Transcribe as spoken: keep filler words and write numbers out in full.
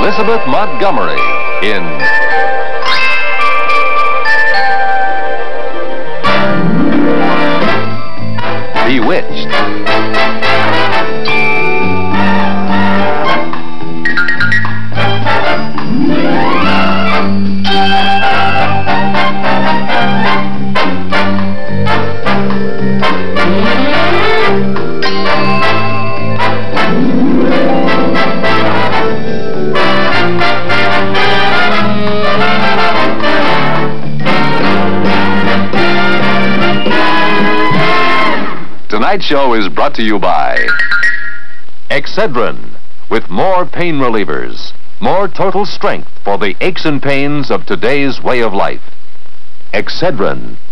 Elizabeth Montgomery in Bewitched. Tonight's show is brought to you by Excedrin, with more pain relievers, more total strength for the aches and pains of today's way of life. Excedrin,